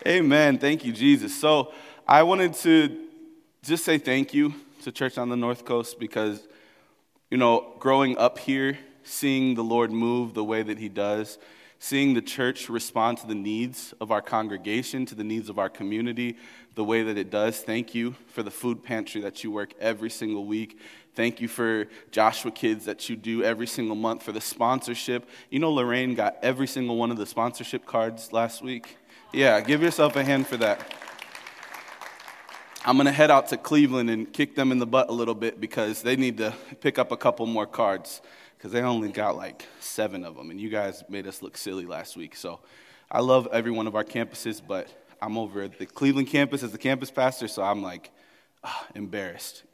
Amen. Thank you, Jesus. So I wanted to just say thank you to Church on the North Coast because, growing up here, seeing the Lord move the way that he does, seeing the church respond to the needs of our congregation, to the needs of our community, the way that it does. Thank you for the food pantry that you work every single week. Thank you for Joshua Kids that you do every single month, for the sponsorship. Lorraine got every single one of the sponsorship cards last week. Yeah, give yourself a hand for that. I'm going to head out to Cleveland and kick them in the butt a little bit because they need to pick up a couple more cards because they only got like 7 of them, and you guys made us look silly last week. So I love every one of our campuses, but I'm over at the Cleveland campus as the campus pastor, so I'm like embarrassed,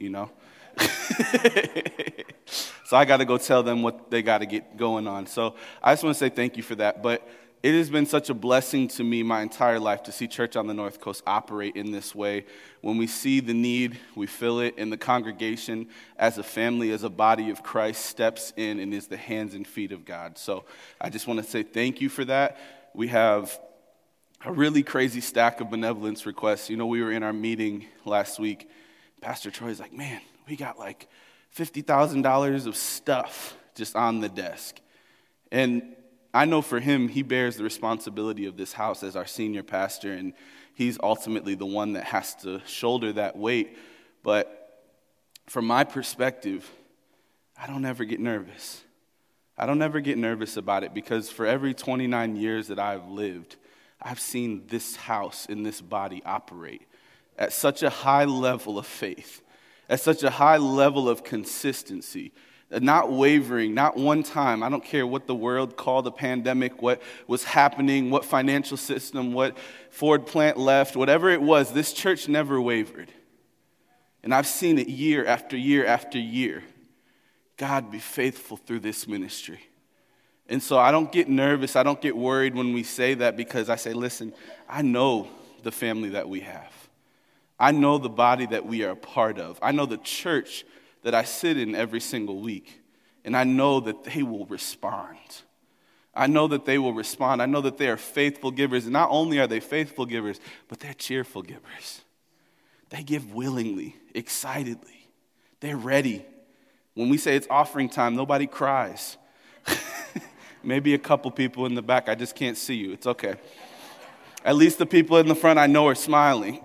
So I got to go tell them what they got to get going on. So I just want to say thank you for that. But it has been such a blessing to me my entire life to see Church on the North Coast operate in this way. When we see the need, we feel it, and the congregation as a family, as a body of Christ, steps in and is the hands and feet of God. So I just want to say thank you for that. We have a really crazy stack of benevolence requests. We were in our meeting last week. Pastor Troy's like, man, we got like $50,000 of stuff just on the desk. And I know for him, he bears the responsibility of this house as our senior pastor, and he's ultimately the one that has to shoulder that weight. But from my perspective, I don't ever get nervous. I don't ever get nervous about it because for every 29 years that I've lived, I've seen this house and this body operate at such a high level of faith, at such a high level of consistency, not wavering, not one time. I don't care what the world called a pandemic, what was happening, what financial system, what Ford plant left, whatever it was, this church never wavered. And I've seen it year after year after year. God be faithful through this ministry. And so I don't get nervous, I don't get worried when we say that because I say, listen, I know the family that we have. I know the body that we are a part of. I know the church that I sit in every single week, and I know that they will respond. I know that they will respond. I know that they are faithful givers, and not only are they faithful givers, but they're cheerful givers. They give willingly, excitedly. They're ready. When we say it's offering time, nobody cries. Maybe a couple people in the back, I just can't see you. It's okay. At least the people in the front I know are smiling.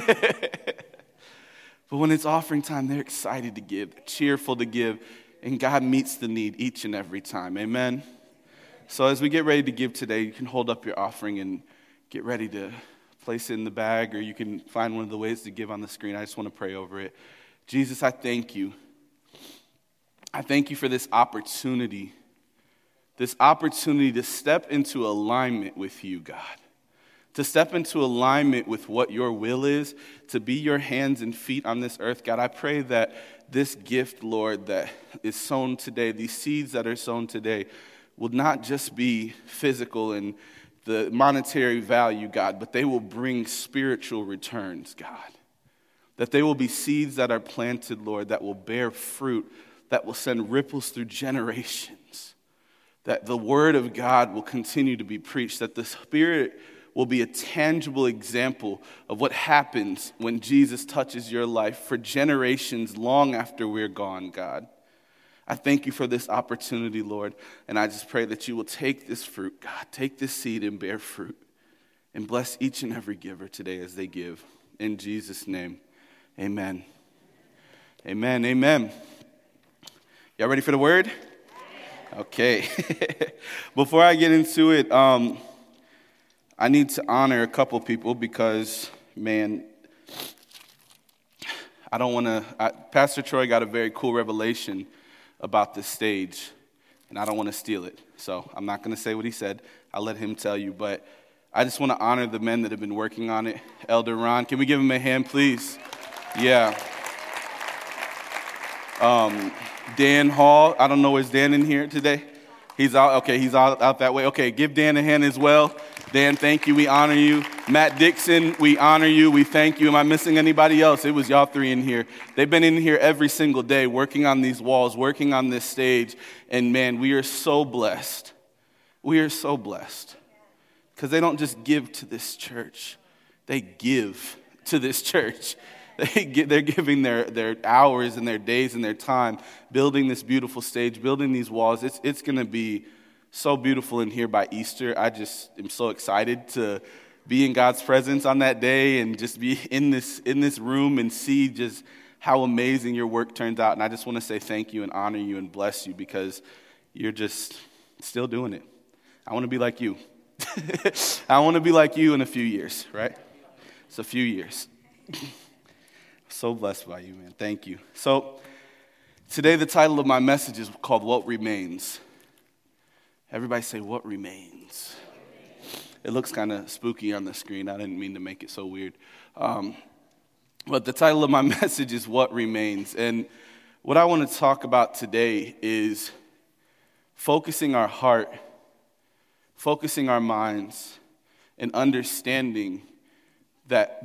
But when it's offering time, they're excited to give, cheerful to give, and God meets the need each and every time. Amen? So as we get ready to give today, you can hold up your offering and get ready to place it in the bag, or you can find one of the ways to give on the screen. I just want to pray over it. Jesus, I thank you. I thank you for this opportunity to step into alignment with you, God. To step into alignment with what your will is, to be your hands and feet on this earth. God, I pray that this gift, Lord, that is sown today, these seeds that are sown today, will not just be physical and the monetary value, God, but they will bring spiritual returns, God. That they will be seeds that are planted, Lord, that will bear fruit, that will send ripples through generations. That the word of God will continue to be preached, that the Spirit will be a tangible example of what happens when Jesus touches your life for generations long after we're gone, God. I thank you for this opportunity, Lord, and I just pray that you will take this fruit, God, take this seed and bear fruit, and bless each and every giver today as they give. In Jesus' name, amen. Amen, amen. Y'all ready for the word? Okay. Before I get into it, I need to honor a couple people because, man, I don't want to. Pastor Troy got a very cool revelation about this stage, and I don't want to steal it. So I'm not going to say what he said. I'll let him tell you. But I just want to honor the men that have been working on it. Elder Ron, can we give him a hand, please? Yeah. Dan Hall, I don't know, is Dan in here today? He's out. Okay, he's out that way. Okay, give Dan a hand as well. Dan, thank you. We honor you. Matt Dixon, we honor you. We thank you. Am I missing anybody else? It was y'all 3 in here. They've been in here every single day working on these walls, working on this stage. And man, we are so blessed. We are so blessed. Because they don't just give to this church. they give to this church. They're giving their hours and their days and their time building this beautiful stage, building these walls. It's going to be so beautiful in here by Easter. I just am so excited to be in God's presence on that day and just be in this room and see just how amazing your work turns out. And I just want to say thank you and honor you and bless you because you're just still doing it. I want to be like you. I want to be like you in a few years, right? It's a few years. So blessed by you, man. Thank you. So today the title of my message is called What Remains. Everybody say, what remains? It looks kind of spooky on the screen. I didn't mean to make it so weird. But the title of my message is What Remains. And what I want to talk about today is focusing our heart, focusing our minds, and understanding that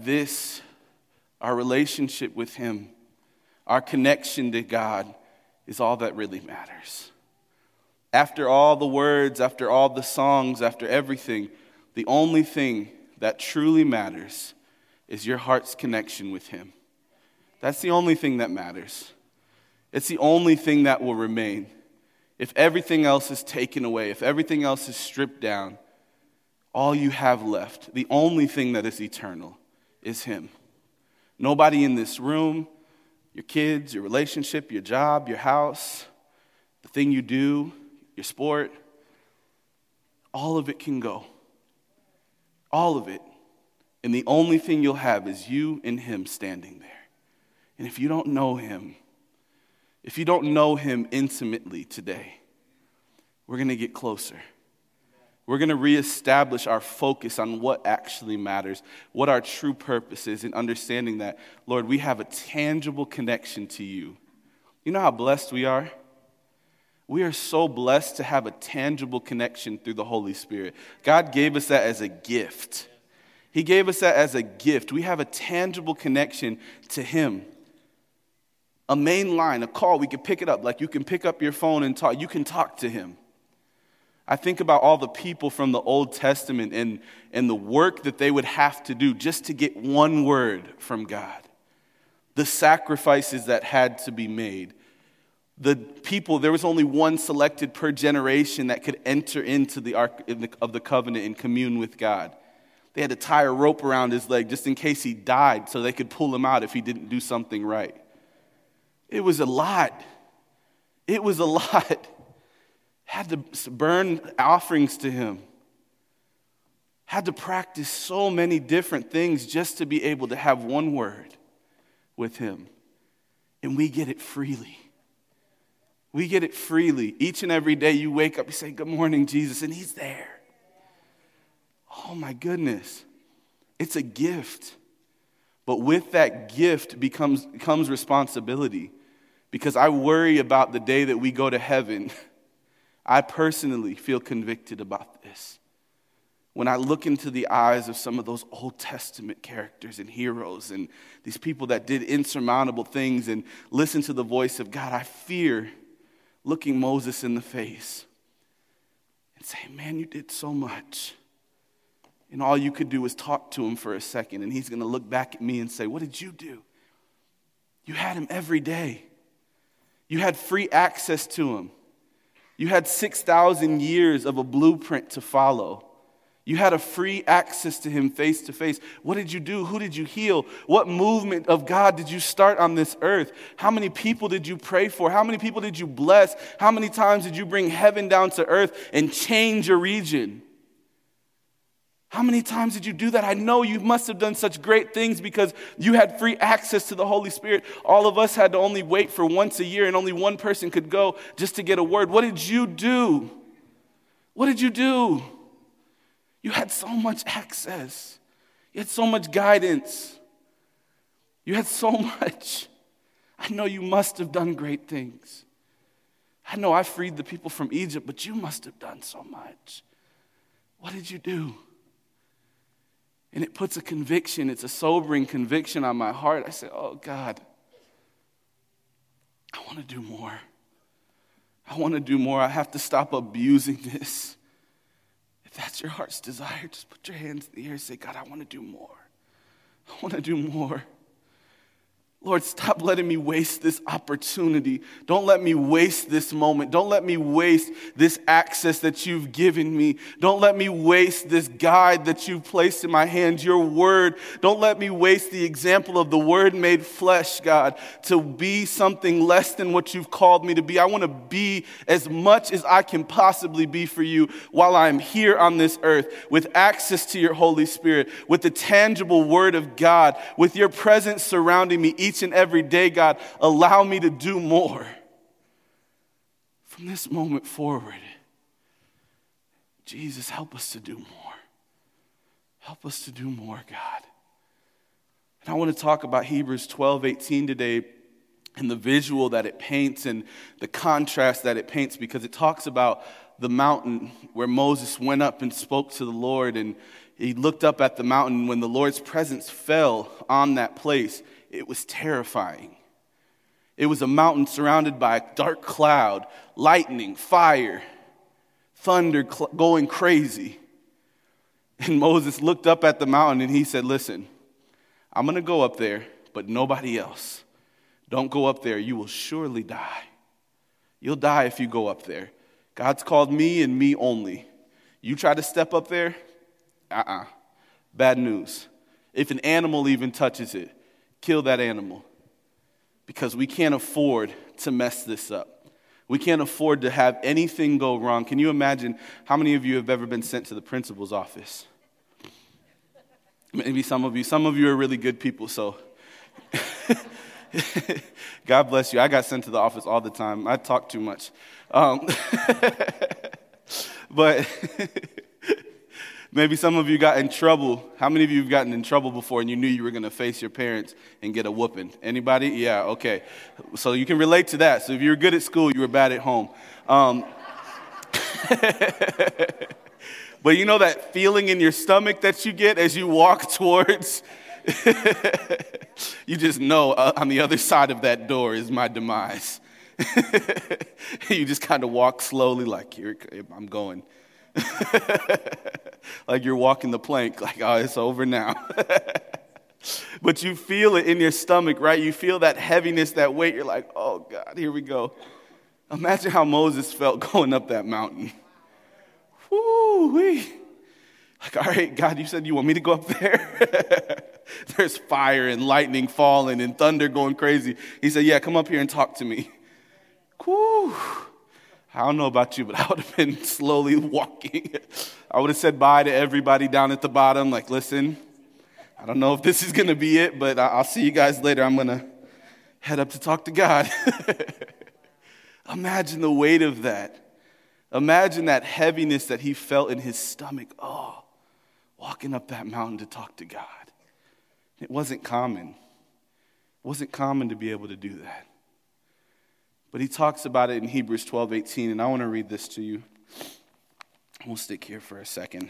our relationship with Him, our connection to God, is all that really matters. After all the words, after all the songs, after everything, the only thing that truly matters is your heart's connection with Him. That's the only thing that matters. It's the only thing that will remain. If everything else is taken away, if everything else is stripped down, all you have left, the only thing that is eternal, is Him. Nobody in this room, your kids, your relationship, your job, your house, the thing you do, your sport, all of it can go. All of it. And the only thing you'll have is you and Him standing there. And if you don't know Him, if you don't know Him intimately today, we're going to get closer. We're going to reestablish our focus on what actually matters, what our true purpose is, and understanding that, Lord, we have a tangible connection to You. You know how blessed we are? We are so blessed to have a tangible connection through the Holy Spirit. God gave us that as a gift. He gave us that as a gift. We have a tangible connection to Him. A main line, a call, we can pick it up. Like you can pick up your phone and talk. You can talk to Him. I think about all the people from the Old Testament and the work that they would have to do just to get one word from God. The sacrifices that had to be made. The people, there was only one selected per generation that could enter into the Ark of the Covenant and commune with God. They had to tie a rope around his leg just in case he died so they could pull him out if he didn't do something right. It was a lot. It was a lot. Had to burn offerings to Him. Had to practice so many different things just to be able to have one word with Him. And we get it freely. We get it freely. Each and every day you wake up, you say, good morning, Jesus, and He's there. Oh my goodness. It's a gift. But with that gift comes responsibility. Because I worry about the day that we go to heaven. I personally feel convicted about this. When I look into the eyes of some of those Old Testament characters and heroes and these people that did insurmountable things and listen to the voice of God, I fear looking Moses in the face and saying, man, you did so much. And all you could do was talk to Him for a second, and He's going to look back at me and say, what did you do? You had Him every day. You had free access to Him. You had 6,000 years of a blueprint to follow. You had a free access to Him face to face. What did you do? Who did you heal? What movement of God did you start on this earth? How many people did you pray for? How many people did you bless? How many times did you bring heaven down to earth and change a region? How many times did you do that? I know you must have done such great things because you had free access to the Holy Spirit. All of us had to only wait for once a year and only one person could go just to get a word. What did you do? What did you do? You had so much access. You had so much guidance. You had so much. I know you must have done great things. I know I freed the people from Egypt, but you must have done so much. What did you do? And it puts a conviction, it's a sobering conviction on my heart. I say, oh God, I want to do more. I want to do more. I have to stop abusing this. If that's your heart's desire, just put your hands in the air and say, God, I want to do more. I want to do more. Lord, stop letting me waste this opportunity. Don't let me waste this moment. Don't let me waste this access that you've given me. Don't let me waste this guide that you've placed in my hands, your word. Don't let me waste the example of the word made flesh, God, to be something less than what you've called me to be. I want to be as much as I can possibly be for you while I'm here on this earth, with access to your Holy Spirit, with the tangible word of God, with your presence surrounding me each and every day. God, allow me to do more. From this moment forward, Jesus, help us to do more. Help us to do more, God. And I want to talk about Hebrews 12:18 today, and the visual that it paints and the contrast that it paints, because it talks about the mountain where Moses went up and spoke to the Lord, and he looked up at the mountain. When the Lord's presence fell on that place, it was terrifying. It was a mountain surrounded by a dark cloud, lightning, fire, thunder going crazy. And Moses looked up at the mountain and he said, listen, I'm going to go up there, but nobody else. Don't go up there. You will surely die. You'll die if you go up there. God's called me and me only. You try to step up there? Bad news. If an animal even touches it, kill that animal, because we can't afford to mess this up. We can't afford to have anything go wrong. Can you imagine how many of you have ever been sent to the principal's office? Maybe some of you. Some of you are really good people, so God bless you. I got sent to the office all the time. I talk too much. But maybe some of you got in trouble. How many of you have gotten in trouble before and you knew you were going to face your parents and get a whooping? Anybody? Yeah, okay. So you can relate to that. So if you were good at school, you were bad at home. But you know that feeling in your stomach that you get as you walk towards, you just know on the other side of that door is my demise. You just kind of walk slowly like, here I'm going. Like you're walking the plank, like, oh, it's over now. But you feel it in your stomach, right? You feel that heaviness, that weight. You're like, oh, God, here we go. Imagine how Moses felt going up that mountain. Woo-wee. Like, all right, God, you said you want me to go up there? There's fire and lightning falling and thunder going crazy. He said, yeah, come up here and talk to me. Whew. I don't know about you, but I would have been slowly walking. I would have said bye to everybody down at the bottom, like, listen, I don't know if this is going to be it, but I'll see you guys later. I'm going to head up to talk to God. Imagine the weight of that. Imagine that heaviness that he felt in his stomach. Oh, walking up that mountain to talk to God. It wasn't common. It wasn't common to be able to do that. But he talks about it in Hebrews 12:18, and I want to read this to you. We'll stick here for a second.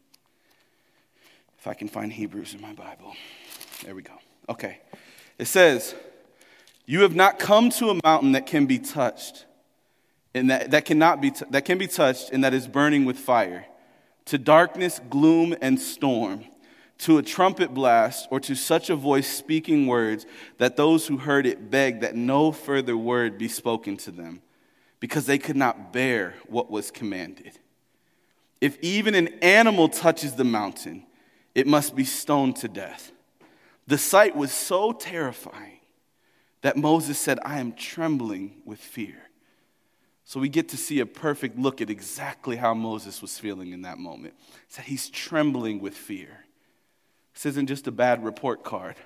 If I can find Hebrews in my Bible. There we go. Okay. It says, you have not come to a mountain that can be touched, and that can be touched and that is burning with fire, to darkness, gloom, and storm, to a trumpet blast, or to such a voice speaking words that those who heard it begged that no further word be spoken to them, because they could not bear what was commanded. If even an animal touches the mountain, it must be stoned to death. The sight was so terrifying that Moses said, I am trembling with fear. So we get to see a perfect look at exactly how Moses was feeling in that moment. He said he's trembling with fear. This isn't just a bad report card.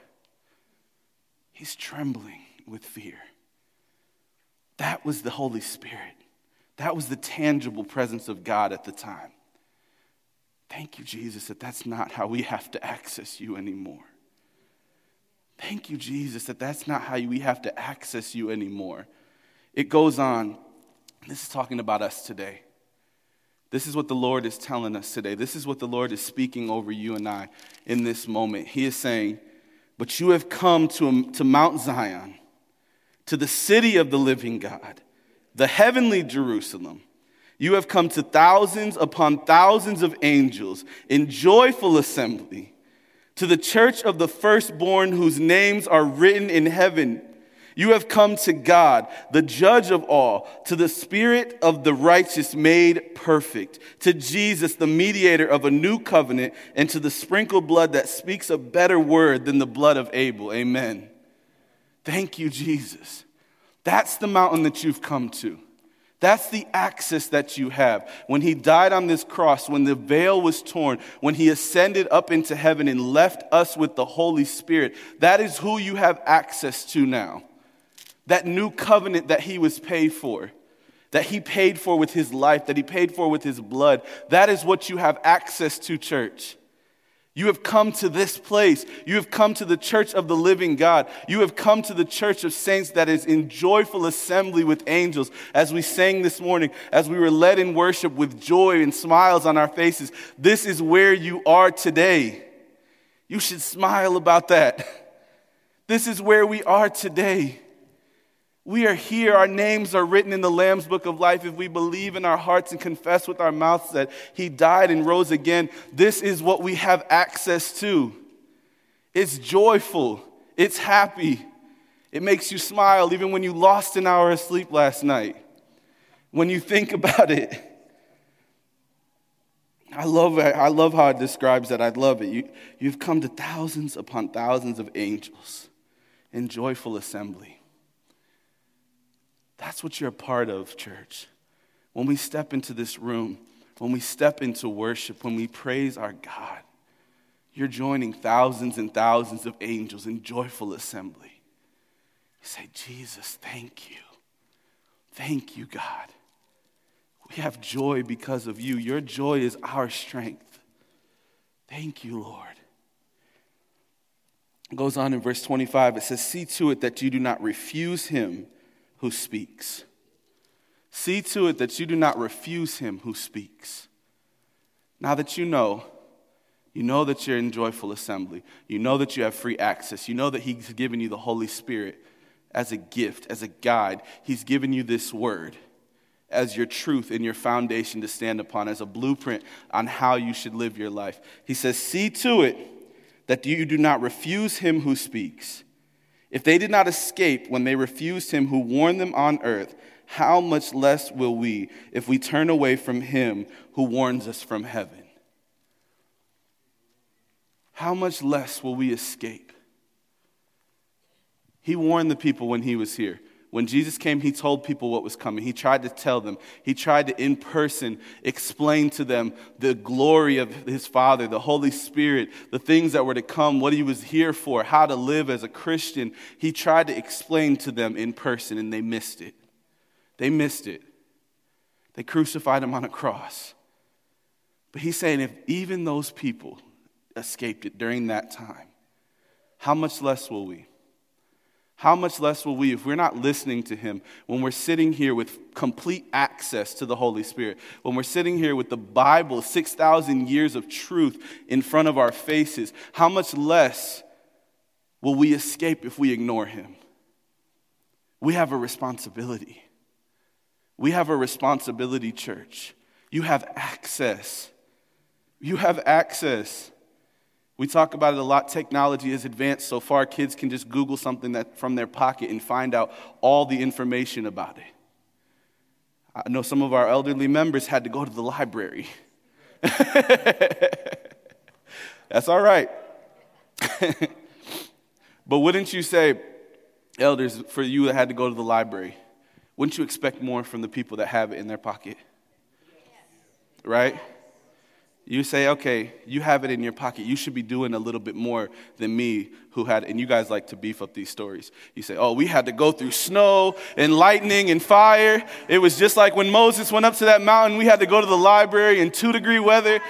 He's trembling with fear. That was the Holy Spirit. That was the tangible presence of God at the time. Thank you, Jesus, that that's not how we have to access you anymore. Thank you, Jesus, that that's not how we have to access you anymore. It goes on. This is talking about us today. This is what the Lord is telling us today. This is what the Lord is speaking over you and I in this moment. He is saying, but you have come to Mount Zion, to the city of the living God, the heavenly Jerusalem. You have come to thousands upon thousands of angels in joyful assembly, To the church of the firstborn whose names are written in heaven, you have come to God, the judge of all, to the Spirit of the righteous made perfect, to Jesus, the mediator of a new covenant, and to the sprinkled blood that speaks a better word than the blood of Abel. Amen. Thank you, Jesus. That's the mountain that you've come to. That's the access that you have. When he died on this cross, when the veil was torn, when he ascended up into heaven and left us with the Holy Spirit, that is who you have access to now. That new covenant that he was paid for, that he paid for with his life, that he paid for with his blood, that is what you have access to, church. You have come to this place. You have come to the church of the living God. You have come to the church of saints that is in joyful assembly with angels. As we sang this morning, as we were led in worship with joy and smiles on our faces, this is where you are today. You should smile about that. This is where we are today. We are here. Our names are written in the Lamb's Book of Life. If we believe in our hearts and confess with our mouths that he died and rose again, this is what we have access to. It's joyful. It's happy. It makes you smile even when you lost an hour of sleep last night. When you think about it. I love how it describes that. I love it. You've come to thousands upon thousands of angels in joyful assembly. That's what you're a part of, church. When we step into this room, when we step into worship, when we praise our God, you're joining thousands and thousands of angels in joyful assembly. You say, Jesus, thank you. Thank you, God. We have joy because of you. Your joy is our strength. Thank you, Lord. It goes on in verse 25. It says, see to it that you do not refuse him who speaks. See to it that you do not refuse him who speaks. Now that you know that you're in joyful assembly. You know that you have free access. You know that he's given you the Holy Spirit as a gift, as a guide. He's given you this word as your truth and your foundation to stand upon, as a blueprint on how you should live your life. He says, see to it that you do not refuse him who speaks. If they did not escape when they refused him who warned them on earth, how much less will we if we turn away from him who warns us from heaven? How much less will we escape? He warned the people when he was here. When Jesus came, he told people what was coming. He tried to tell them. He tried to, in person, explain to them the glory of his Father, the Holy Spirit, the things that were to come, what he was here for, how to live as a Christian. He tried to explain to them in person, and they missed it. They missed it. They crucified him on a cross. But he's saying if even those people escaped it during that time, how much less will we? How much less will we if we're not listening to him, when we're sitting here with complete access to the Holy Spirit, when we're sitting here with the Bible, 6,000 years of truth in front of our faces, how much less will we escape if we ignore him? We have a responsibility. We have a responsibility, church. You have access. You have access. We talk about it a lot. Technology is advanced so far, kids can just Google something that from their pocket and find out all the information about it. I know some of our elderly members had to go to the library. That's all right. But wouldn't you say, elders, for you that had to go to the library, wouldn't you expect more from the people that have it in their pocket? Right? You say, okay, you have it in your pocket. You should be doing a little bit more than me who had, and you guys like to beef up these stories. You say, oh, we had to go through snow and lightning and fire. It was just like when Moses went up to that mountain, we had to go to the library in 2-degree weather.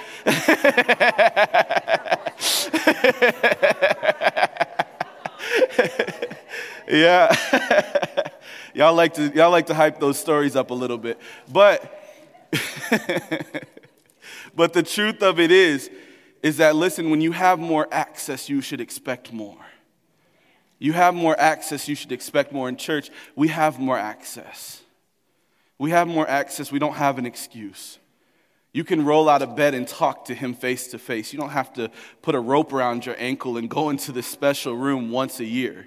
Yeah. Y'all like to hype those stories up a little bit. But But the truth of it is that, listen, when you have more access, you should expect more. You have more access, you should expect more. In church, we have more access. We have more access. We don't have an excuse. You can roll out of bed and talk to him face to face. You don't have to put a rope around your ankle and go into this special room once a year.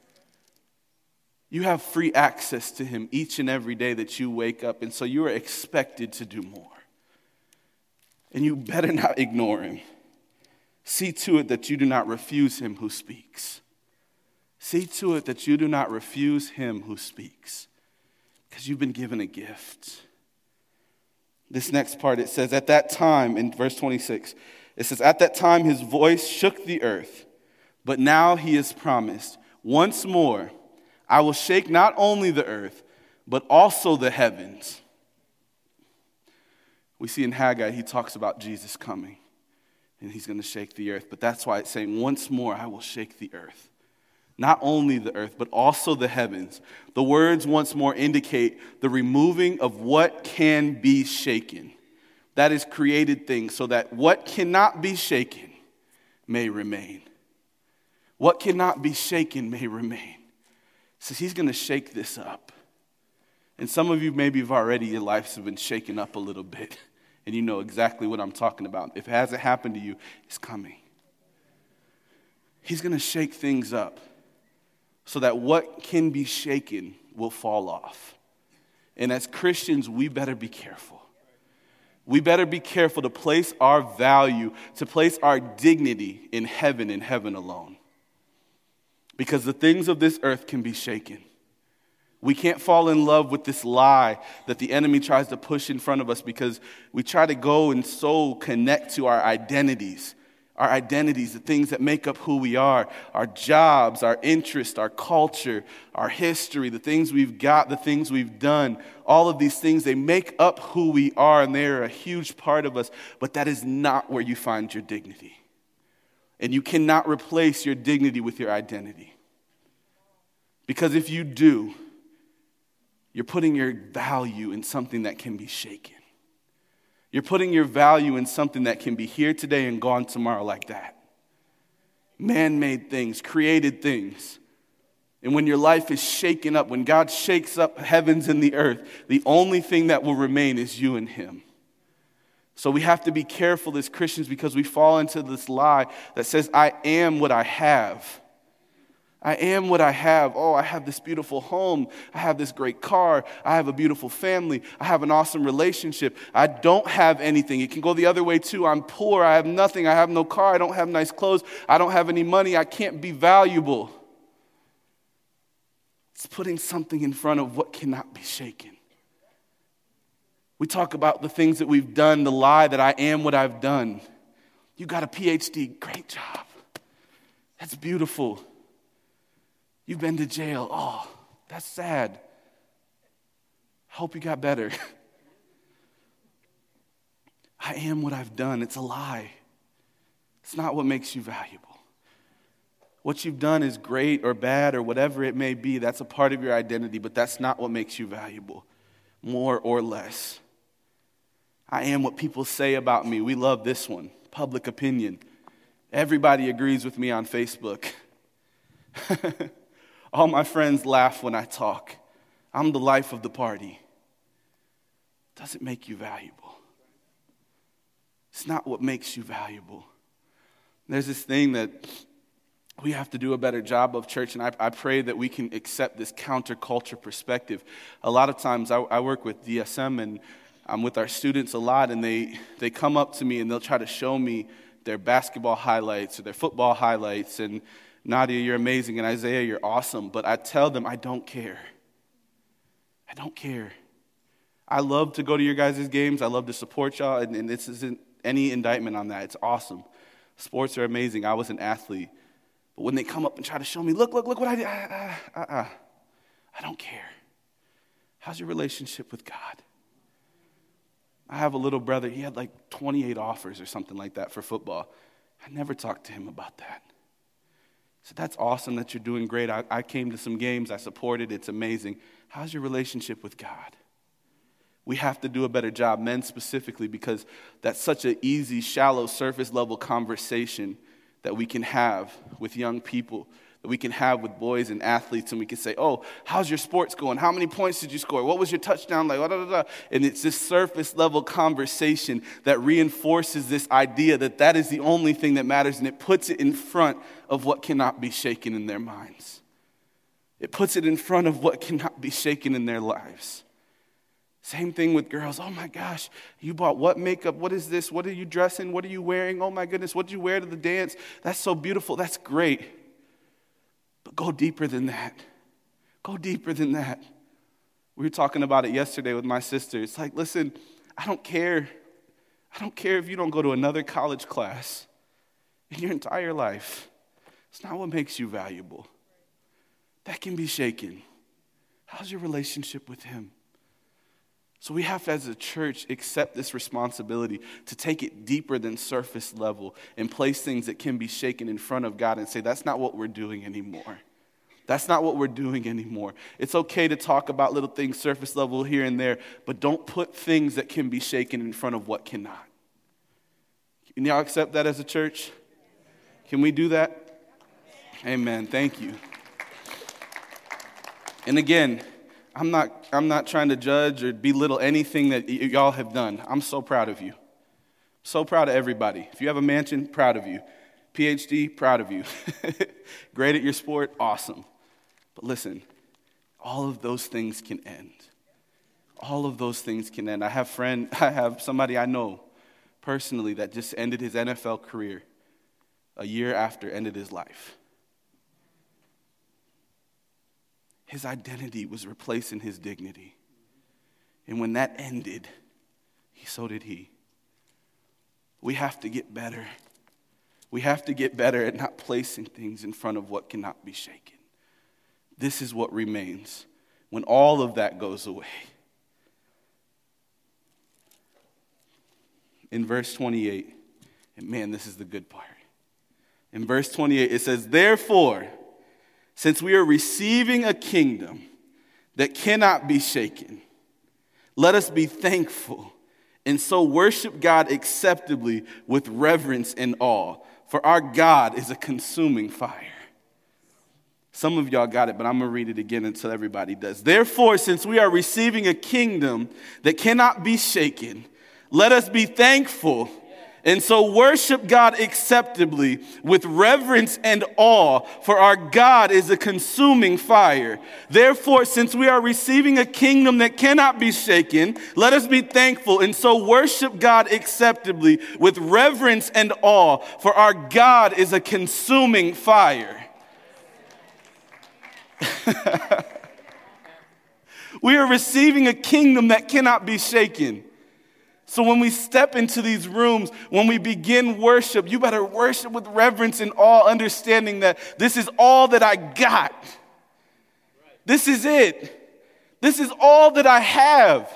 You have free access to him each and every day that you wake up, and so you are expected to do more. And you better not ignore him. See to it that you do not refuse him who speaks. See to it that you do not refuse him who speaks, because you've been given a gift. This next part, it says, at that time, in verse 26, it says, at that time his voice shook the earth, but now he has promised, once more, I will shake not only the earth, but also the heavens. We see in Haggai, he talks about Jesus coming, and he's going to shake the earth. But that's why it's saying, once more, I will shake the earth. Not only the earth, but also the heavens. The words once more indicate the removing of what can be shaken. That is created things, so that what cannot be shaken may remain. What cannot be shaken may remain. Says he's going to shake this up. And some of you maybe have already, your lives have been shaken up a little bit. And you know exactly what I'm talking about. If it hasn't happened to you, it's coming. He's going to shake things up so that what can be shaken will fall off. And as Christians, we better be careful. We better be careful to place our value, to place our dignity in heaven and heaven alone. Because the things of this earth can be shaken. We can't fall in love with this lie that the enemy tries to push in front of us, because we try to go and so connect to our identities, the things that make up who we are, our jobs, our interests, our culture, our history, the things we've got, the things we've done. All of these things, they make up who we are, and they're a huge part of us, but that is not where you find your dignity. And you cannot replace your dignity with your identity. Because if you do, you're putting your value in something that can be shaken. You're putting your value in something that can be here today and gone tomorrow like that. Man-made things, created things. And when your life is shaken up, when God shakes up heavens and the earth, the only thing that will remain is you and him. So we have to be careful as Christians, because we fall into this lie that says, I am what I have. I am what I have. Oh, I have this beautiful home. I have this great car. I have a beautiful family. I have an awesome relationship. I don't have anything. It can go the other way too. I'm poor. I have nothing. I have no car. I don't have nice clothes. I don't have any money. I can't be valuable. It's putting something in front of what cannot be shaken. We talk about the things that we've done, the lie that I am what I've done. You got a PhD. Great job. That's beautiful. You've been to jail. Oh, that's sad. Hope you got better. I am what I've done. It's a lie. It's not what makes you valuable. What you've done is great or bad or whatever it may be. That's a part of your identity, but that's not what makes you valuable, more or less. I am what people say about me. We love this one. Public opinion. Everybody agrees with me on Facebook. All my friends laugh when I talk. I'm the life of the party. Doesn't make you valuable. It's not what makes you valuable. There's this thing that we have to do a better job of, church, and I pray that we can accept this counterculture perspective. A lot of times I work with DSM, and I'm with our students a lot, and they come up to me and they'll try to show me their basketball highlights or their football highlights, and Nadia, you're amazing, and Isaiah, you're awesome, but I tell them I don't care. I don't care. I love to go to your guys' games. I love to support y'all, and this isn't any indictment on that. It's awesome. Sports are amazing. I was an athlete. But when they come up and try to show me, look what I did, I don't care. How's your relationship with God? I have a little brother. He had like 28 offers or something like that for football. I never talked to him about that. So that's awesome that you're doing great. I came to some games. I supported. It's amazing. How's your relationship with God? We have to do a better job, men specifically, because that's such an easy, shallow, surface level conversation that we can have with young people that we can have with boys and athletes, and we can say, oh, how's your sports going? How many points did you score? What was your touchdown like? And it's this surface level conversation that reinforces this idea that that is the only thing that matters, and it puts it in front of what cannot be shaken in their minds. It puts it in front of what cannot be shaken in their lives. Same thing with girls. Oh my gosh, you bought what makeup? What is this? What are you dressing? What are you wearing? Oh my goodness, what did you wear to the dance? That's so beautiful. That's great. But go deeper than that. Go deeper than that. We were talking about it yesterday with my sister. It's like, listen, I don't care. I don't care if you don't go to another college class in your entire life. It's not what makes you valuable. That can be shaken. How's your relationship with him? So we have to, as a church, accept this responsibility to take it deeper than surface level and place things that can be shaken in front of God and say, that's not what we're doing anymore. That's not what we're doing anymore. It's okay to talk about little things surface level here and there, but don't put things that can be shaken in front of what cannot. Can y'all accept that as a church? Can we do that? Amen. Thank you. And again, I'm not trying to judge or belittle anything that y'all have done. I'm so proud of you. So proud of everybody. If you have a mansion, proud of you. PhD, proud of you. Great at your sport, awesome. But listen, all of those things can end. All of those things can end. I have somebody I know personally that just ended his NFL career a year after ended his life. His identity was replacing his dignity. And when that ended, so did he. We have to get better. We have to get better at not placing things in front of what cannot be shaken. This is what remains when all of that goes away. In verse 28, and man, this is the good part. In verse 28, it says, therefore, since we are receiving a kingdom that cannot be shaken, let us be thankful and so worship God acceptably with reverence and awe, for our God is a consuming fire. Some of y'all got it, but I'm going to read it again until everybody does. Therefore, since we are receiving a kingdom that cannot be shaken, let us be thankful and so worship God acceptably with reverence and awe, for our God is a consuming fire. Therefore, since we are receiving a kingdom that cannot be shaken, let us be thankful and so worship God acceptably with reverence and awe, for our God is a consuming fire. We are receiving a kingdom that cannot be shaken. So when we step into these rooms, when we begin worship, you better worship with reverence and awe, understanding that this is all that I got. This is it. This is all that I have.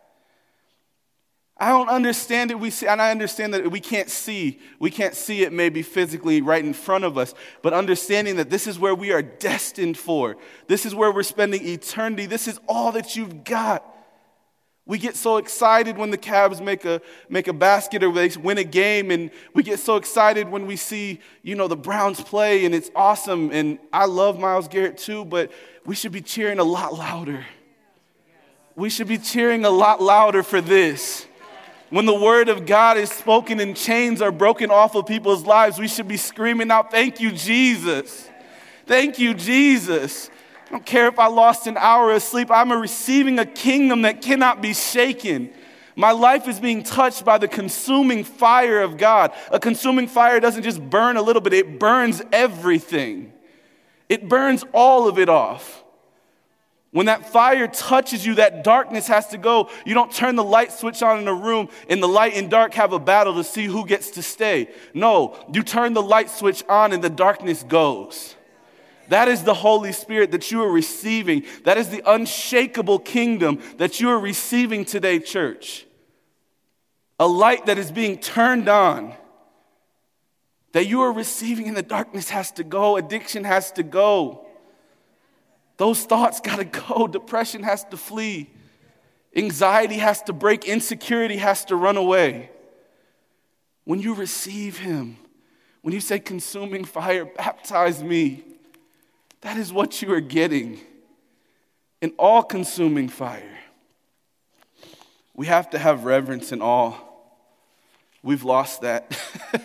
I don't understand it. And I understand that we can't see it maybe physically right in front of us, but understanding that this is where we are destined for. This is where we're spending eternity. This is all that you've got. We get so excited when the Cavs make a basket or they win a game, and we get so excited when we see, the Browns play, and it's awesome. And I love Myles Garrett too, but we should be cheering a lot louder. We should be cheering a lot louder for this. When the word of God is spoken and chains are broken off of people's lives, we should be screaming out, "Thank you, Jesus. Thank you, Jesus." I don't care if I lost an hour of sleep. I'm receiving a kingdom that cannot be shaken. My life is being touched by the consuming fire of God. A consuming fire doesn't just burn a little bit. It burns everything. It burns all of it off. When that fire touches you, that darkness has to go. You don't turn the light switch on in a room and the light and dark have a battle to see who gets to stay. No, you turn the light switch on and the darkness goes. That is the Holy Spirit that you are receiving. That is the unshakable kingdom that you are receiving today, church. A light that is being turned on, that you are receiving, and the darkness has to go. Addiction has to go. Those thoughts got to go. Depression has to flee. Anxiety has to break. Insecurity has to run away. When you receive him, when you say, "Consuming fire, baptize me," That is what you are getting. An all-consuming fire. We have to have reverence and awe. We've lost that.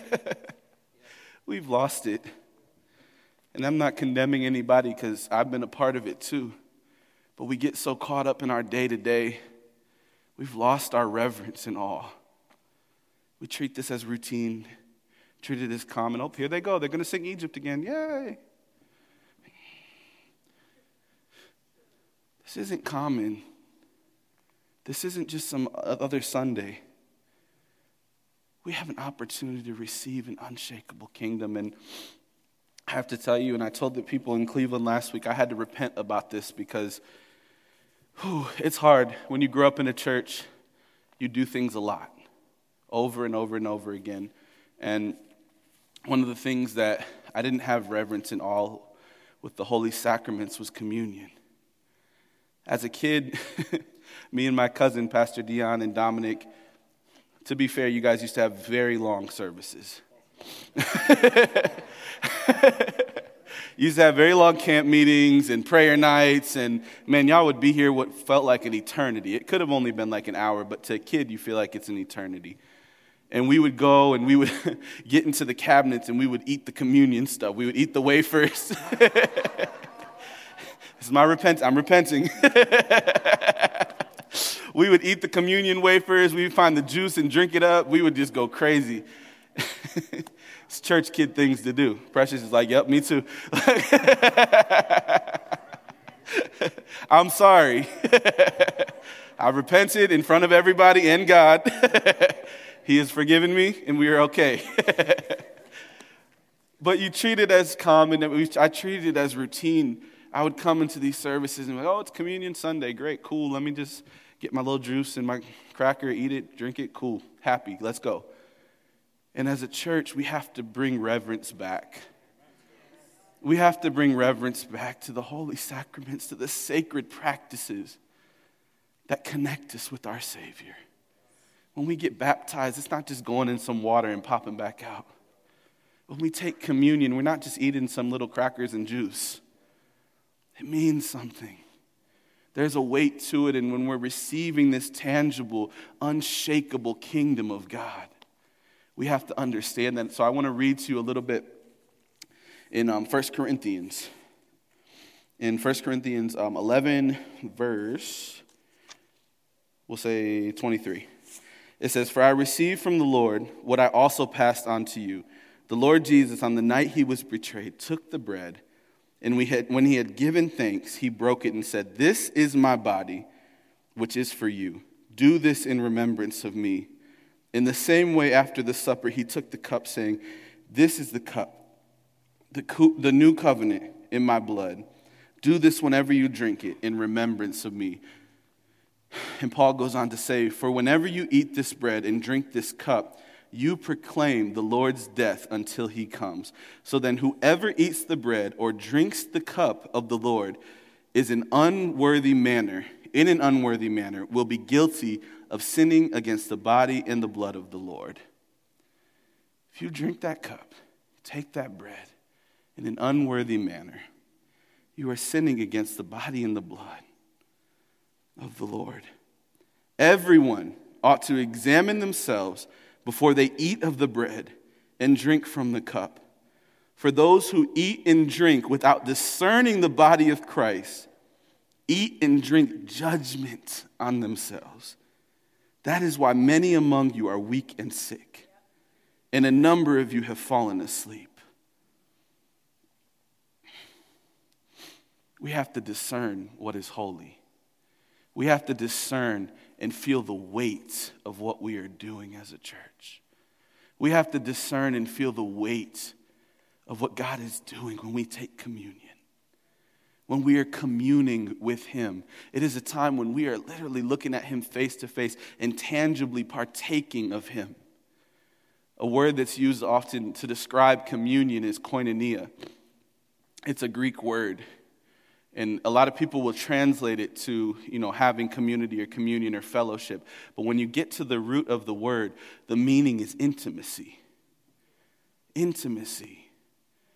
We've lost it. And I'm not condemning anybody because I've been a part of it too. But we get so caught up in our day-to-day, we've lost our reverence and awe. We treat this as routine, treat it as common. Oh, here they go. They're going to sing Egypt again. Yay. This isn't common. This isn't just some other Sunday. We have an opportunity to receive an unshakable kingdom. And I have to tell you, and I told the people in Cleveland last week, I had to repent about this because it's hard. When you grow up in a church, you do things a lot, over and over and over again. And one of the things that I didn't have reverence in all with the holy sacraments was communion. As a kid, me and my cousin, Pastor Dion and Dominic, to be fair, you guys used to have very long services. Used to have very long camp meetings and prayer nights, and man, y'all would be here what felt like an eternity. It could have only been like an hour, but to a kid, you feel like it's an eternity. And we would go and we would get into the cabinets and we would eat the communion stuff. We would eat the wafers. This is my repent. I'm repenting. We would eat the communion wafers. We would find the juice and drink it up. We would just go crazy. It's church kid things to do. Precious is like, yep, me too. I'm sorry. I repented in front of everybody and God. He has forgiven me, and we are okay. But you treat it as common. I treated it as routine. I would come into these services and be like, oh, it's Communion Sunday. Great, cool. Let me just get my little juice and my cracker, eat it, drink it. Cool, happy, let's go. And as a church, we have to bring reverence back. We have to bring reverence back to the holy sacraments, to the sacred practices that connect us with our Savior. When we get baptized, it's not just going in some water and popping back out. When we take communion, we're not just eating some little crackers and juice. It means something. There's a weight to it, and when we're receiving this tangible, unshakable kingdom of God, we have to understand that. So I want to read to you a little bit in 1 Corinthians. In 1 Corinthians 11, verse, we'll say 23. It says, "For I received from the Lord what I also passed on to you. The Lord Jesus, on the night he was betrayed, took the bread, and when he had given thanks, he broke it and said, 'This is my body, which is for you. Do this in remembrance of me.' In the same way, after the supper, he took the cup, saying, 'This is the cup, the new covenant in my blood. Do this whenever you drink it in remembrance of me.'" And Paul goes on to say, "For whenever you eat this bread and drink this cup, you proclaim the Lord's death until he comes. So then whoever eats the bread or drinks the cup of the Lord in an unworthy manner, will be guilty of sinning against the body and the blood of the Lord." If you drink that cup, take that bread in an unworthy manner, you are sinning against the body and the blood of the Lord. Everyone ought to examine themselves before they eat of the bread and drink from the cup. For those who eat and drink without discerning the body of Christ eat and drink judgment on themselves. That is why many among you are weak and sick, and a number of you have fallen asleep. We have to discern what is holy. We have to discern and feel the weight of what we are doing as a church. We have to discern and feel the weight of what God is doing when we take communion. When we are communing with him. It is a time when we are literally looking at him face to face and tangibly partaking of him. A word that's used often to describe communion is koinonia. It's a Greek word. And a lot of people will translate it to, having community or communion or fellowship. But when you get to the root of the word, the meaning is intimacy. Intimacy.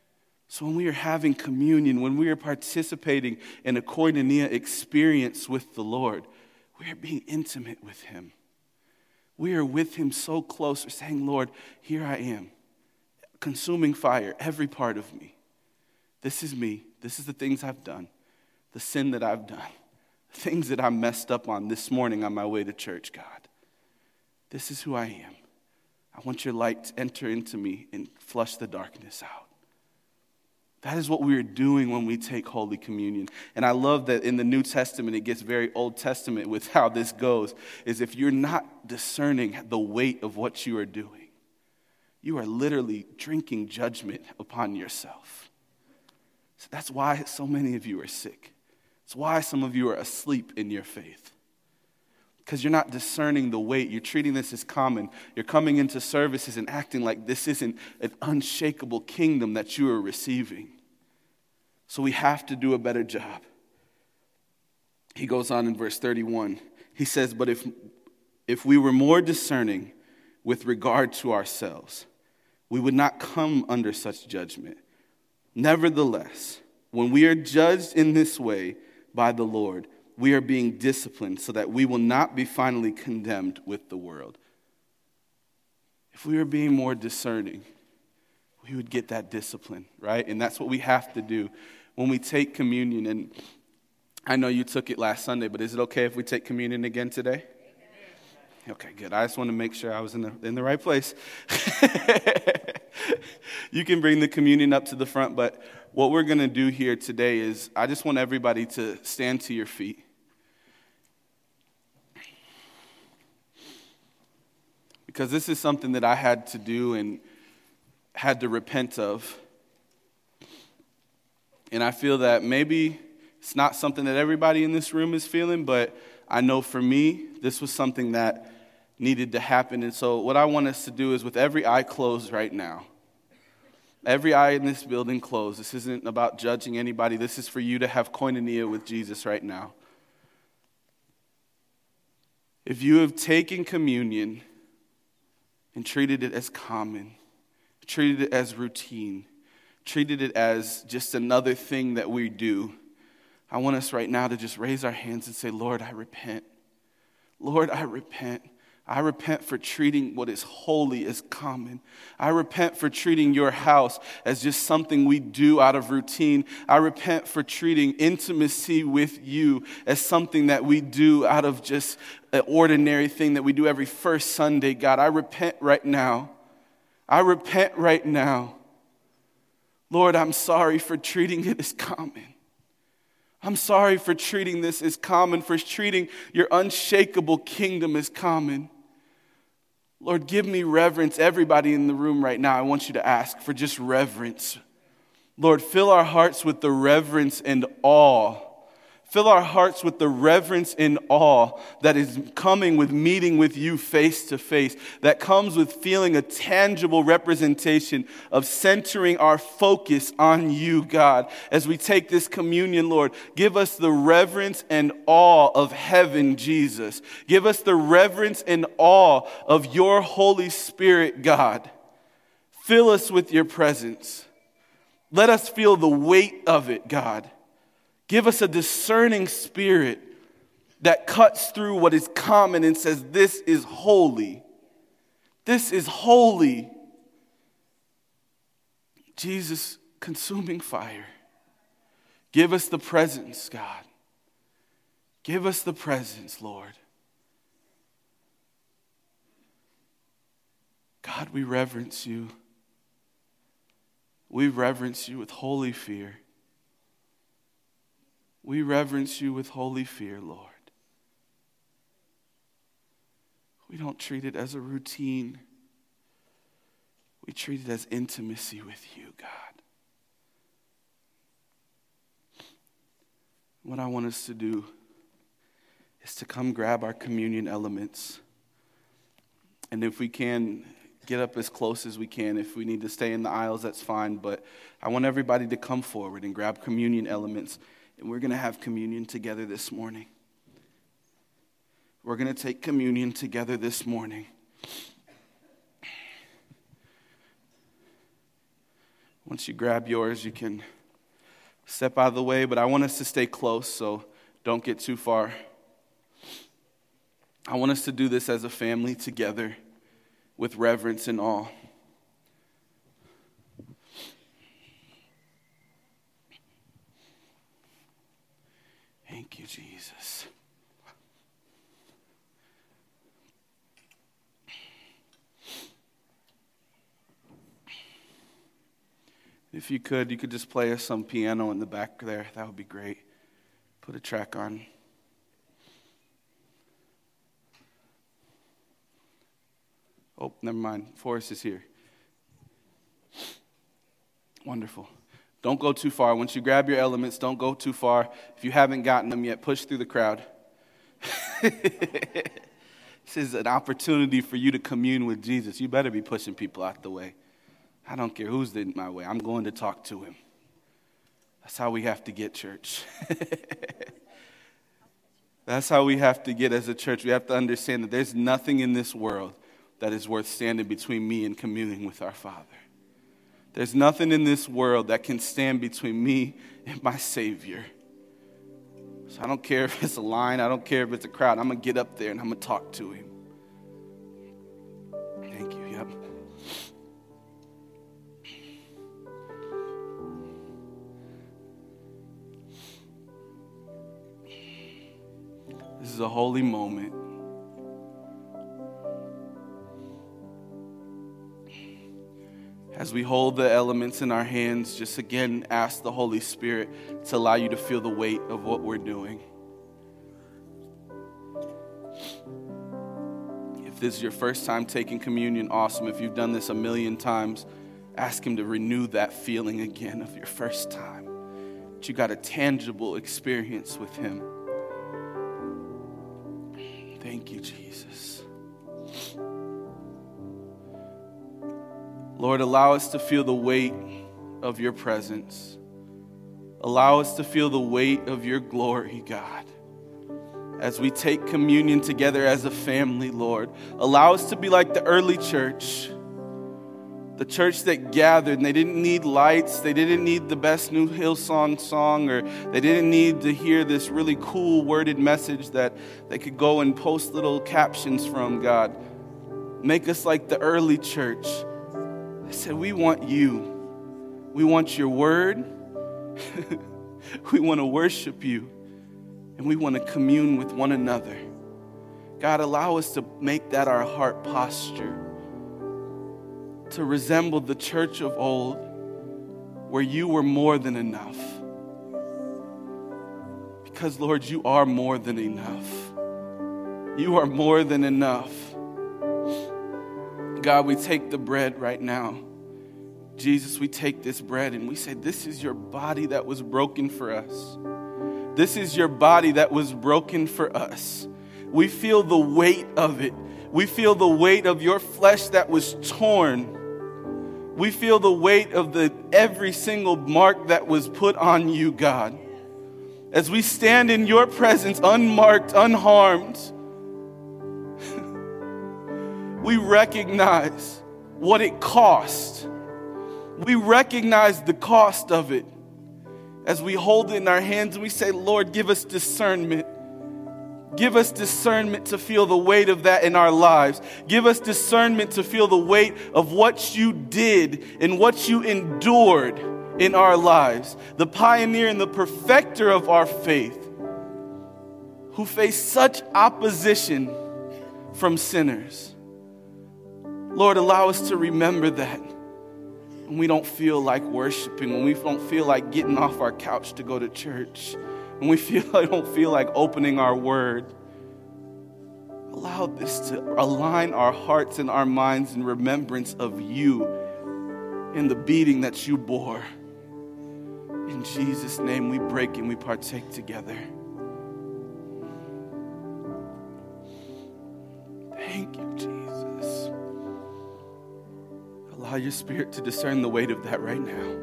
So when we are having communion, when we are participating in a koinonia experience with the Lord, we are being intimate with him. We are with him so close. We're saying, Lord, here I am, consuming fire, every part of me. This is me. This is the things I've done, the sin that I've done, the things that I messed up on this morning on my way to church, God. This is who I am. I want your light to enter into me and flush the darkness out. That is what we are doing when we take Holy Communion. And I love that in the New Testament, it gets very Old Testament with how this goes, is if you're not discerning the weight of what you are doing, you are literally drinking judgment upon yourself. So that's why so many of you are sick. It's why some of you are asleep in your faith. Because you're not discerning the weight. You're treating this as common. You're coming into services and acting like this isn't an unshakable kingdom that you are receiving. So we have to do a better job. He goes on in verse 31. He says, but if we were more discerning with regard to ourselves, we would not come under such judgment. Nevertheless, when we are judged in this way by the Lord, we are being disciplined so that we will not be finally condemned with the world. If we were being more discerning, we would get that discipline, right? And that's what we have to do when we take communion. And I know you took it last Sunday, but is it okay if we take communion again today? Okay, good. I just want to make sure I was in the right place. You can bring the communion up to the front, but what we're going to do here today is I just want everybody to stand to your feet. Because this is something that I had to do and had to repent of. And I feel that maybe it's not something that everybody in this room is feeling, but I know for me, this was something that needed to happen. And so what I want us to do is with every eye closed right now, every eye in this building closed. This isn't about judging anybody. This is for you to have koinonia with Jesus right now. If you have taken communion and treated it as common, treated it as routine, treated it as just another thing that we do, I want us right now to just raise our hands and say, Lord, I repent. Lord, I repent. I repent for treating what is holy as common. I repent for treating your house as just something we do out of routine. I repent for treating intimacy with you as something that we do out of just an ordinary thing that we do every first Sunday, God. I repent right now. I repent right now. Lord, I'm sorry for treating it as common. I'm sorry for treating this as common, for treating your unshakable kingdom as common. Lord, give me reverence. Everybody in the room right now, I want you to ask for just reverence. Lord, fill our hearts with the reverence and awe. Fill our hearts with the reverence and awe that is coming with meeting with you face to face, that comes with feeling a tangible representation of centering our focus on you, God. As we take this communion, Lord, give us the reverence and awe of heaven, Jesus. Give us the reverence and awe of your Holy Spirit, God. Fill us with your presence. Let us feel the weight of it, God. Give us a discerning spirit that cuts through what is common and says, this is holy. This is holy. Jesus, consuming fire. Give us the presence, God. Give us the presence, Lord. God, we reverence you. We reverence you with holy fear. We reverence you with holy fear, Lord. We don't treat it as a routine. We treat it as intimacy with you, God. What I want us to do is to come grab our communion elements. And if we can, get up as close as we can. If we need to stay in the aisles, that's fine. But I want everybody to come forward and grab communion elements. And we're going to have communion together this morning. We're going to take communion together this morning. Once you grab yours, you can step out of the way, but I want us to stay close, so don't get too far. I want us to do this as a family together with reverence and awe. Thank you, Jesus. If you could just play us some piano in the back there. That would be great. Put a track on. Oh, never mind. Forrest is here. Wonderful. Don't go too far. Once you grab your elements, don't go too far. If you haven't gotten them yet, push through the crowd. This is an opportunity for you to commune with Jesus. You better be pushing people out the way. I don't care who's in my way. I'm going to talk to him. That's how we have to get, church. That's how we have to get as a church. We have to understand that there's nothing in this world that is worth standing between me and communing with our Father. There's nothing in this world that can stand between me and my Savior. So I don't care if it's a line. I don't care if it's a crowd. I'm going to get up there and I'm going to talk to him. Thank you. Yep. This is a holy moment. As we hold the elements in our hands, just again ask the Holy Spirit to allow you to feel the weight of what we're doing. If this is your first time taking communion, awesome. If you've done this a million times, ask him to renew that feeling again of your first time. That you got a tangible experience with him. Thank you, Jesus. Lord, allow us to feel the weight of your presence. Allow us to feel the weight of your glory, God. As we take communion together as a family, Lord, allow us to be like the early church. The church that gathered, and they didn't need lights, they didn't need the best new Hillsong song, or they didn't need to hear this really cool worded message that they could go and post little captions from, God. Make us like the early church. They said, we want you. We want your word. We want to worship you. And we want to commune with one another. God, allow us to make that our heart posture. To resemble the church of old, where you were more than enough. Because, Lord, you are more than enough. You are more than enough. God, we take the bread right now. Jesus, we take this bread and we say, this is your body that was broken for us. This is your body that was broken for us. We feel the weight of it. We feel the weight of your flesh that was torn. We feel the weight of every single mark that was put on you, God. As we stand in your presence, unmarked, unharmed, we recognize what it cost. We recognize the cost of it. As we hold it in our hands and we say, Lord, give us discernment. Give us discernment to feel the weight of that in our lives. Give us discernment to feel the weight of what you did and what you endured in our lives. The pioneer and the perfecter of our faith, who faced such opposition from sinners. Lord, allow us to remember that when we don't feel like worshiping, when we don't feel like getting off our couch to go to church, when we don't feel like opening our word. Allow this to align our hearts and our minds in remembrance of you and the beating that you bore. In Jesus' name we break and we partake together. Thank you, Jesus. Allow your spirit to discern the weight of that right now.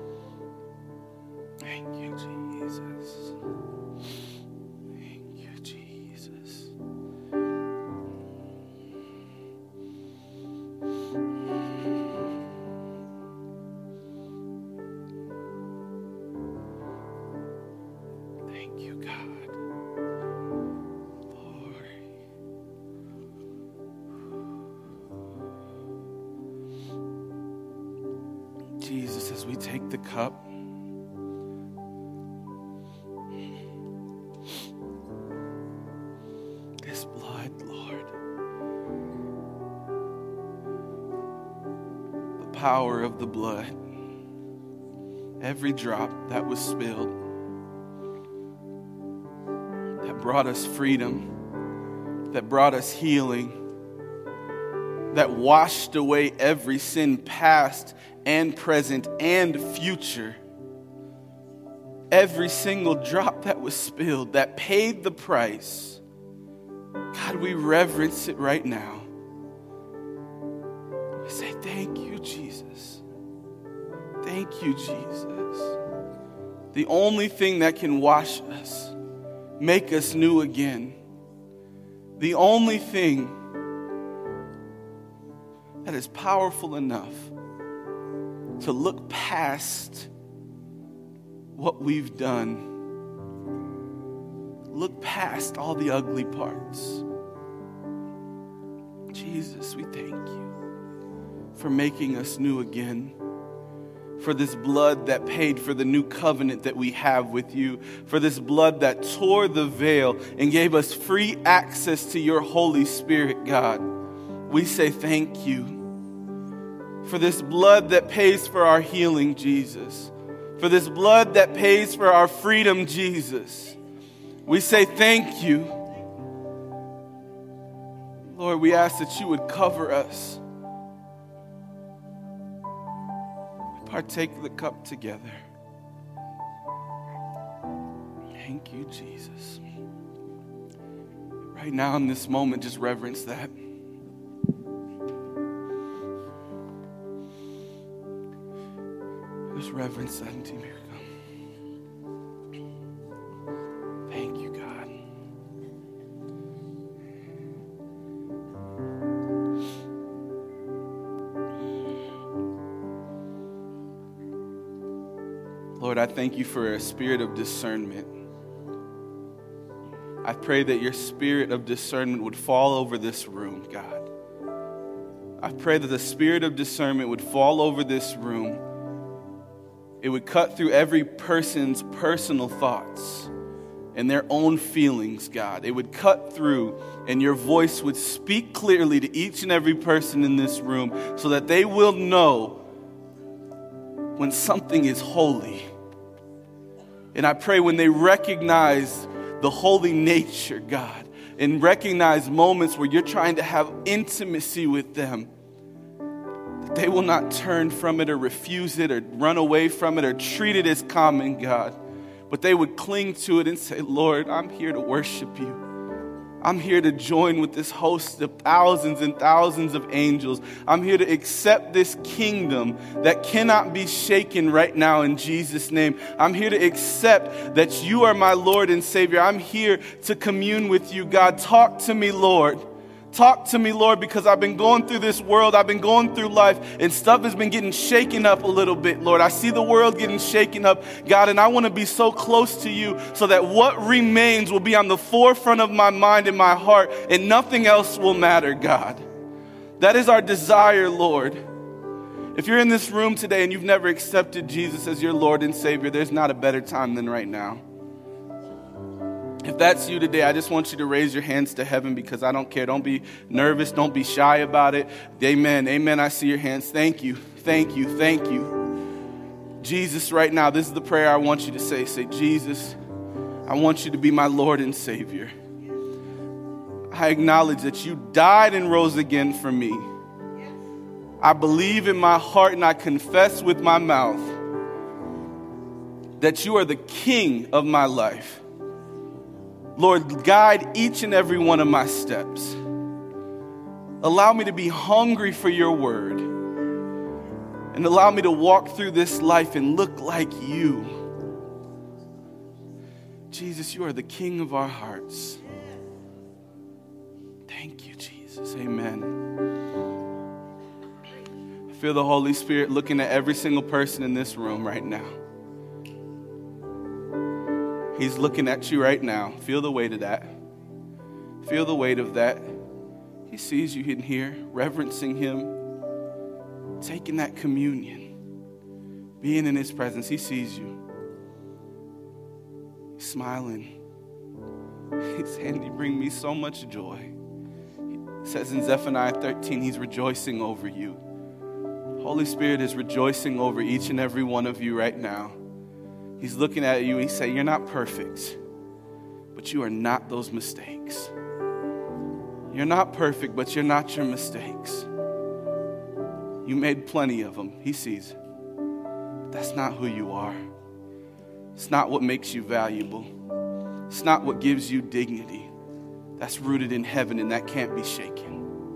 Thank you, Jesus. Thank you, Jesus. we take the cup, this blood, Lord, the power of the blood, every drop that was spilled, that brought us freedom, that brought us healing, that washed away every sin, past and present and future. Every single drop that was spilled, that paid the price. God, we reverence it right now. We say, thank you, Jesus. Thank you, Jesus. The only thing that can wash us, make us new again, the only thing that is powerful enough to look past what we've done, look past all the ugly parts. Jesus, we thank you for making us new again, for this blood that paid for the new covenant that we have with you, for this blood that tore the veil and gave us free access to your Holy Spirit, God. We say thank you. For this blood that pays for our healing, Jesus. For this blood that pays for our freedom, Jesus. We say thank you. Lord, we ask that you would cover us. Partake of the cup together. Thank you, Jesus. Right now in this moment, just reverence that. Just reverence that into your come. Thank you, God. Lord, I thank you for a spirit of discernment. I pray that your spirit of discernment would fall over this room, God. I pray that the spirit of discernment would fall over this room. It would cut through every person's personal thoughts and their own feelings, God. It would cut through, and your voice would speak clearly to each and every person in this room so that they will know when something is holy. And I pray when they recognize the holy nature, God, and recognize moments where you're trying to have intimacy with them, they will not turn from it or refuse it or run away from it or treat it as common, God. But they would cling to it and say, Lord, I'm here to worship you. I'm here to join with this host of thousands and thousands of angels. I'm here to accept this kingdom that cannot be shaken right now in Jesus' name. I'm here to accept that you are my Lord and Savior. I'm here to commune with you, God. Talk to me, Lord. Talk to me, Lord, because I've been going through this world. I've been going through life, and stuff has been getting shaken up a little bit, Lord. I see the world getting shaken up, God, and I want to be so close to you so that what remains will be on the forefront of my mind and my heart, and nothing else will matter, God. That is our desire, Lord. If you're in this room today and you've never accepted Jesus as your Lord and Savior, there's not a better time than right now. If that's you today, I just want you to raise your hands to heaven because I don't care. Don't be nervous. Don't be shy about it. Amen. Amen. I see your hands. Thank you. Thank you. Thank you. Jesus, right now, this is the prayer I want you to say. Say, Jesus, I want you to be my Lord and Savior. I acknowledge that you died and rose again for me. I believe in my heart and I confess with my mouth that you are the King of my life. Lord, guide each and every one of my steps. Allow me to be hungry for your word. And allow me to walk through this life and look like you. Jesus, you are the King of our hearts. Thank you, Jesus. Amen. I feel the Holy Spirit looking at every single person in this room right now. He's looking at you right now. Feel the weight of that. Feel the weight of that. He sees you in here, reverencing him, taking that communion. being in his presence. He sees you. He's smiling. He's saying, you bring me so much joy. It says in Zephaniah 13, he's rejoicing over you. Holy Spirit is rejoicing over each and every one of you right now. He's looking at you and he's saying, you're not perfect, but you are not those mistakes. You're not perfect, but you're not your mistakes. You made plenty of them. He sees. But that's not who you are. It's not what makes you valuable. It's not what gives you dignity. That's rooted in heaven and that can't be shaken.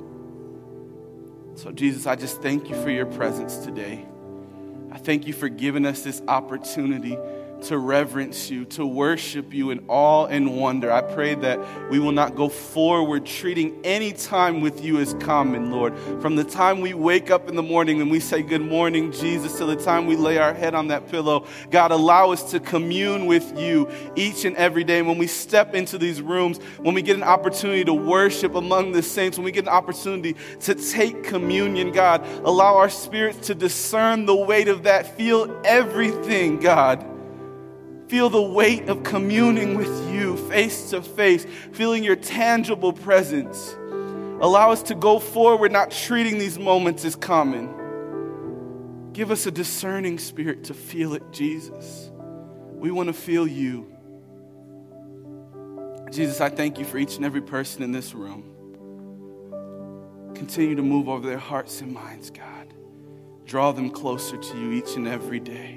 So Jesus, I just thank you for your presence today. I thank you for giving us this opportunity to reverence you, to worship you in awe and wonder. I pray that we will not go forward treating any time with you as common, Lord. From the time we wake up in the morning and we say, good morning, Jesus, till the time we lay our head on that pillow, God, allow us to commune with you each and every day. And when we step into these rooms, when we get an opportunity to worship among the saints, when we get an opportunity to take communion, God, allow our spirits to discern the weight of that, feel everything, God. Feel the weight of communing with you face to face, feeling your tangible presence. Allow us to go forward, not treating these moments as common. Give us a discerning spirit to feel it, Jesus. We want to feel you. Jesus, I thank you for each and every person in this room. Continue to move over their hearts and minds, God. Draw them closer to you each and every day.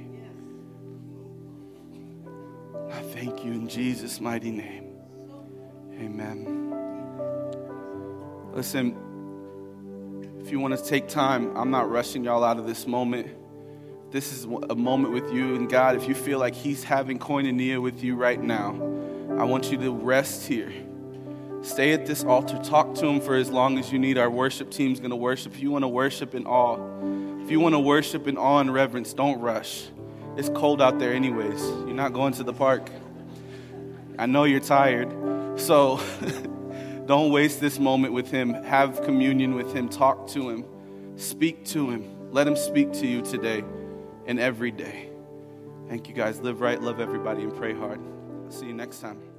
I thank you in Jesus' mighty name. Amen. Listen, if you want to take time, I'm not rushing y'all out of this moment. This is a moment with you and God. If you feel like he's having koinonia with you right now, I want you to rest here. Stay at this altar. Talk to him for as long as you need. Our worship team's going to worship. If you want to worship in awe, if you want to worship in awe and reverence, don't rush. It's cold out there anyways. You're not going to the park. I know you're tired. So don't waste this moment with him. Have communion with him. Talk to him. Speak to him. Let him speak to you today and every day. Thank you guys. Live right, love everybody, and pray hard. I'll see you next time.